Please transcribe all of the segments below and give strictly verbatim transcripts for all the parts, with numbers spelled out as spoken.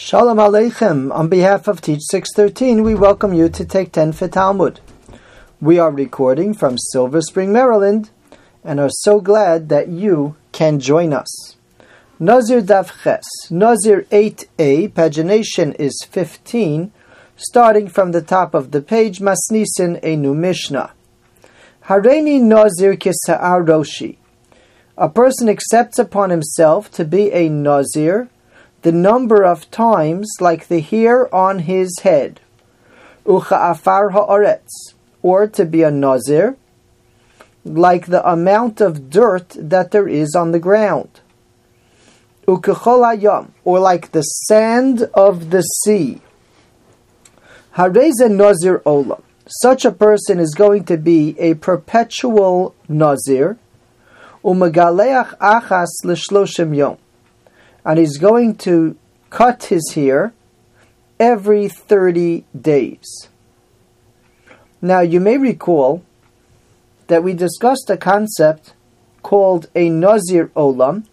Shalom Aleichem. On behalf of Teach six thirteen, we welcome you to take ten for Talmud. We are recording from Silver Spring, Maryland, and are so glad that you can join us. Nazir Daf Ches, Nazir eight a, pagination is fifteen, starting from the top of the page, Masnisin, a new Mishnah. Hareini Nazir Kisa'ar Roshi. A person accepts upon himself to be a Nazir the number of times like the hair on his head, Ucha'afar ha'aretz, or to be a Nazir like the amount of dirt that there is on the ground, Ukechol hayam, or like the sand of the sea. Hareze Nazir olam. Such a person is going to be a perpetual Nazir, Umagaleach achas l'shloshim yom, and he's going to cut his hair every thirty days. Now, you may recall that we discussed a concept called a Nazir Olam,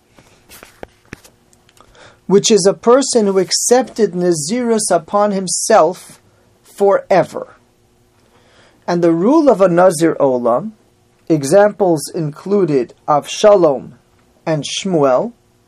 which is a person who accepted Nazirus upon himself forever. And the rule of a Nazir Olam, examples included Avshalom and Shmuel,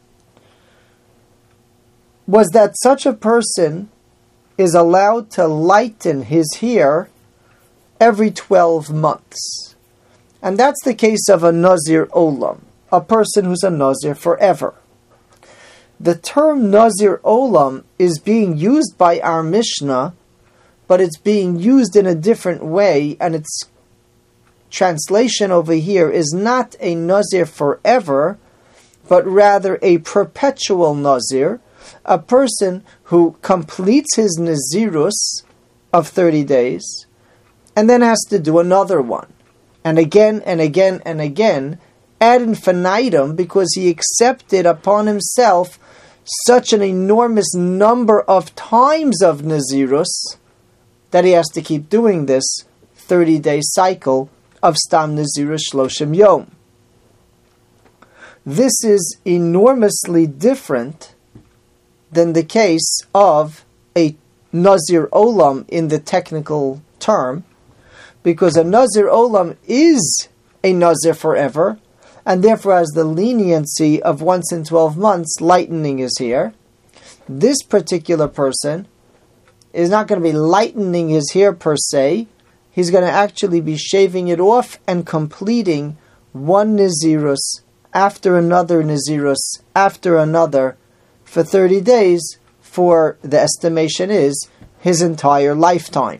was that such a person is allowed to lighten his hair every twelve months. And that's the case of a Nazir Olam, a person who's a Nazir forever. The term Nazir Olam is being used by our Mishnah, but it's being used in a different way, and its translation over here is not a Nazir forever, but rather a perpetual Nazir, a person who completes his Nazirus of thirty days and then has to do another one, and again and again and again, ad infinitum, because he accepted upon himself such an enormous number of times of Nazirus that he has to keep doing this thirty-day cycle of Stam Nazirus Shloshim Yom. This is enormously different than the case of a Nazir Olam in the technical term, because a Nazir Olam is a Nazir forever, and therefore has the leniency of once in twelve months lightening his hair. This particular person is not going to be lightening his hair per se. He's going to actually be shaving it off and completing one Nazirus after another Nazirus after another for thirty days, for the estimation is his entire lifetime.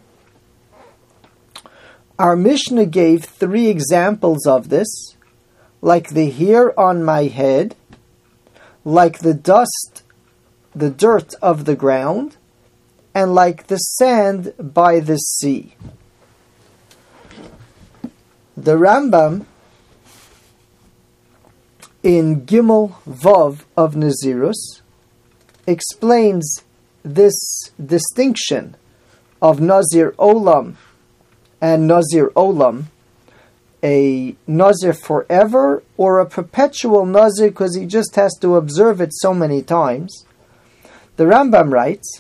Our Mishnah gave three examples of this, like the hair on my head, like the dust, the dirt of the ground, and like the sand by the sea. The Rambam in Gimel Vav of Nazirus explains this distinction of Nazir Olam and Nazir Olam, a Nazir forever or a perpetual Nazir because he just has to observe it so many times. The Rambam writes,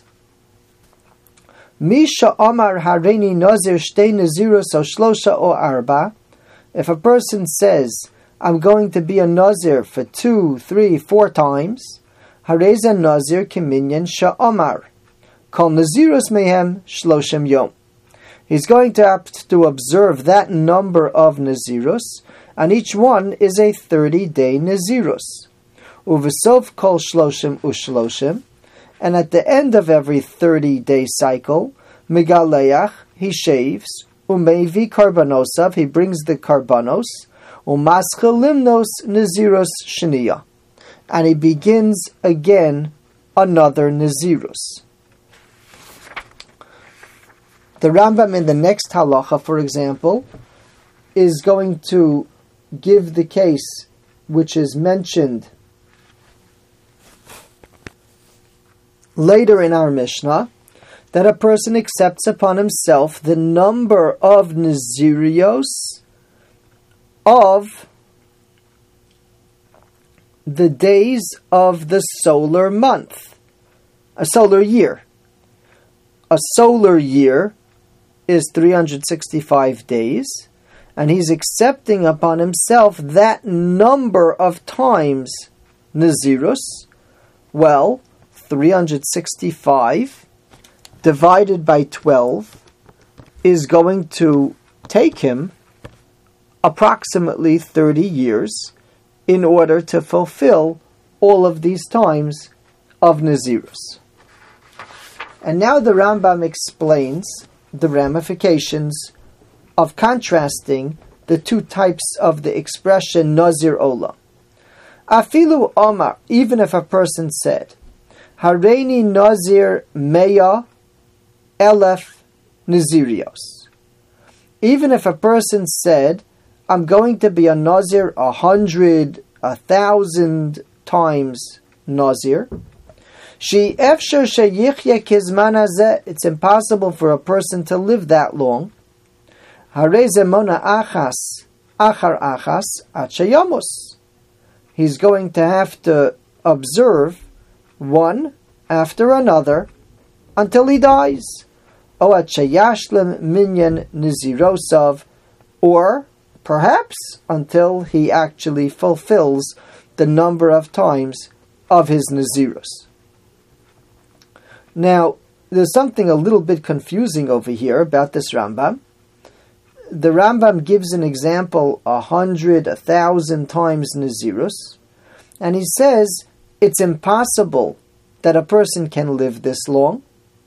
Misha Amar Hareini Nazir Shtei Nazirus o Shlosha o Arba. If a person says, I'm going to be a Nazir for two, three, four times, Hareza Nazir Kiminyan Sha'omar. Kol Nazirus Mehem Shloshim Yom. He's going to have to observe that number of Nazirus, and each one is a thirty-day Nazirus. Uvesov Kol Shloshim Ushloshim, and at the end of every thirty-day cycle, Megaleach, he shaves, Umevi Karbanosov, he brings the Karbanos, Umaschel Limnos Nazirus Shaniya, and he begins again another Nazirus. The Rambam in the next halacha, for example, is going to give the case which is mentioned later in our Mishnah, that a person accepts upon himself the number of Nazirios of the days of the solar month. a solar year. A solar year is three hundred sixty-five days, and he's accepting upon himself that number of times Nazirus. Well, three hundred sixty-five divided by twelve is going to take him approximately thirty years in order to fulfill all of these times of Nazirus. And now the Rambam explains the ramifications of contrasting the two types of the expression Nazir Olam. Afilu Omar, even if a person said, Hareini Nazir Meya Elef Nazirios. Even if a person said, I'm going to be a Nazir a hundred, a thousand times Nazir, She efshar sheyichya kizman hazeh. It's impossible for a person to live that long. Harei zemona achas achar achas at sheyamos. He's going to have to observe one after another until he dies. O at sheyashlim minyan nizirosov, or perhaps until he actually fulfills the number of times of his nazirus. Now, there's something a little bit confusing over here about this Rambam. The Rambam gives an example a hundred, a thousand times Nazirus, and he says it's impossible that a person can live this long.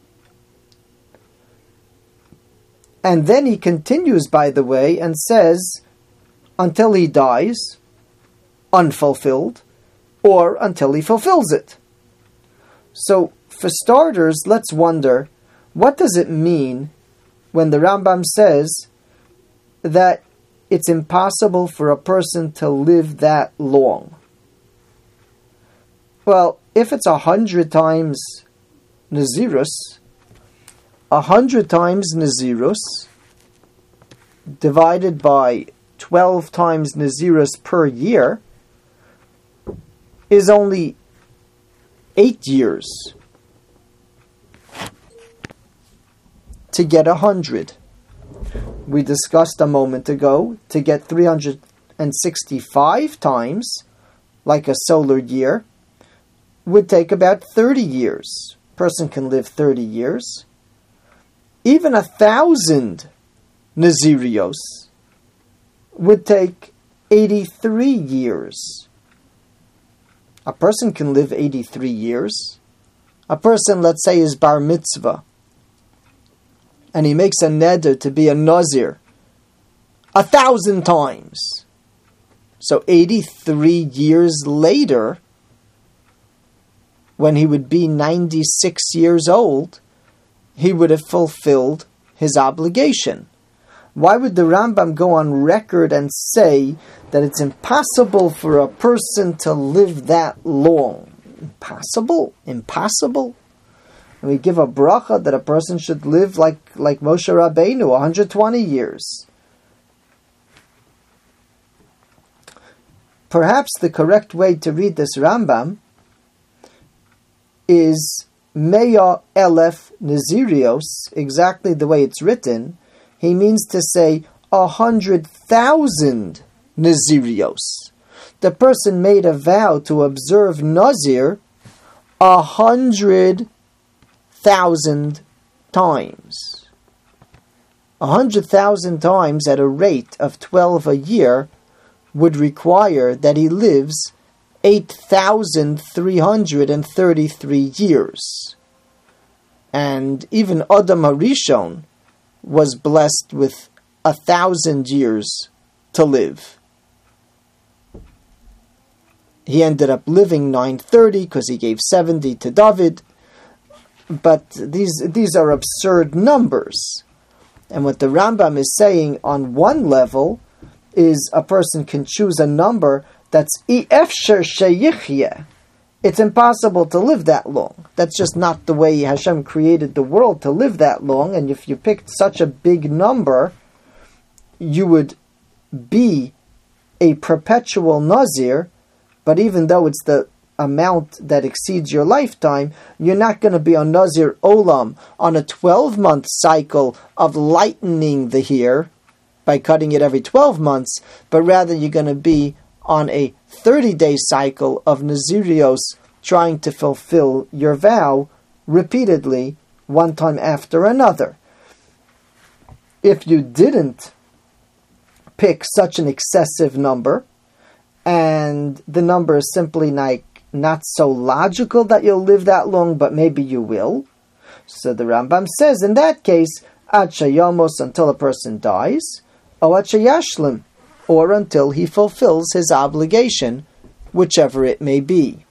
And then he continues, by the way, and says, until he dies, unfulfilled, or until he fulfills it. So, for starters, let's wonder, what does it mean when the Rambam says that it's impossible for a person to live that long? Well, if it's a hundred times Nazirus, a hundred times Nazirus divided by twelve times Nazirus per year is only eight years to get a hundred. We discussed a moment ago, to get three hundred sixty-five times, like a solar year, would take about thirty years. A person can live thirty years. Even a thousand Nazirios would take eighty-three years. A person can live eighty-three years. A person, let's say, is bar mitzvah, and he makes a neder to be a nazir a thousand times. So eighty-three years later, when he would be ninety-six years old, he would have fulfilled his obligation. Why would the Rambam go on record and say that it's impossible for a person to live that long? Impossible? Impossible? And we give a bracha that a person should live like, like Moshe Rabbeinu, one hundred twenty years. Perhaps the correct way to read this Rambam is Meya Elef Nazirios, exactly the way it's written. He means to say a hundred thousand Nazirios. The person made a vow to observe Nazir a hundred thousand times. A hundred thousand times at a rate of twelve a year would require that he lives eight thousand three hundred thirty-three years. And even Adam HaRishon was blessed with a thousand years to live. He ended up living nine thirty because he gave seventy to David. But these these are absurd numbers. And what the Rambam is saying on one level is a person can choose a number that's efshar sheyichya. It's impossible to live that long. That's just not the way Hashem created the world to live that long. And if you picked such a big number, you would be a perpetual Nazir. But even though it's the amount that exceeds your lifetime, you're not going to be on Nazir Olam on a twelve-month cycle of lightening the hair by cutting it every twelve months, but rather you're going to be on a thirty-day cycle of Nazirios, trying to fulfill your vow repeatedly, one time after another. If you didn't pick such an excessive number, and the number is simply like not so logical that you'll live that long, but maybe you will, so the Rambam says, in that case, ad sheyamos, until a person dies, or ad sheyashlim, or until he fulfills his obligation, whichever it may be.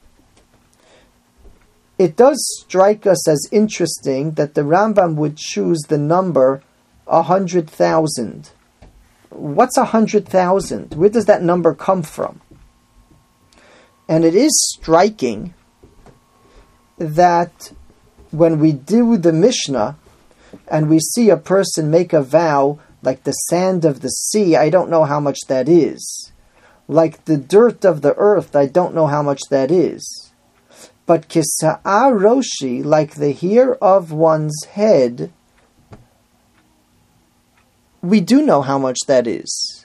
It does strike us as interesting that the Rambam would choose the number a hundred thousand. What's a hundred thousand? Where does that number come from? And it is striking that when we do the Mishnah and we see a person make a vow like the sand of the sea, I don't know how much that is. Like the dirt of the earth, I don't know how much that is. But kisa'ah roshi, like the hair of one's head, we do know how much that is.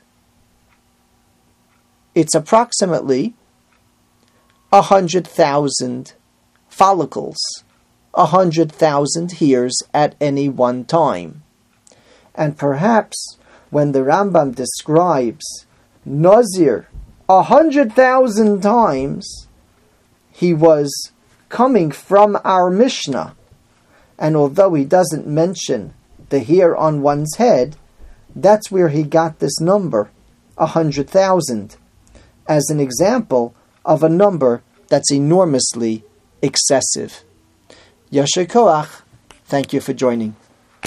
It's approximately a hundred thousand follicles, a hundred thousand hairs at any one time. And perhaps when the Rambam describes Nazir a hundred thousand times, he was coming from our Mishnah. And although he doesn't mention the hair on one's head, that's where he got this number, a hundred thousand, as an example of a number that's enormously excessive. Yasher Koach, thank you for joining.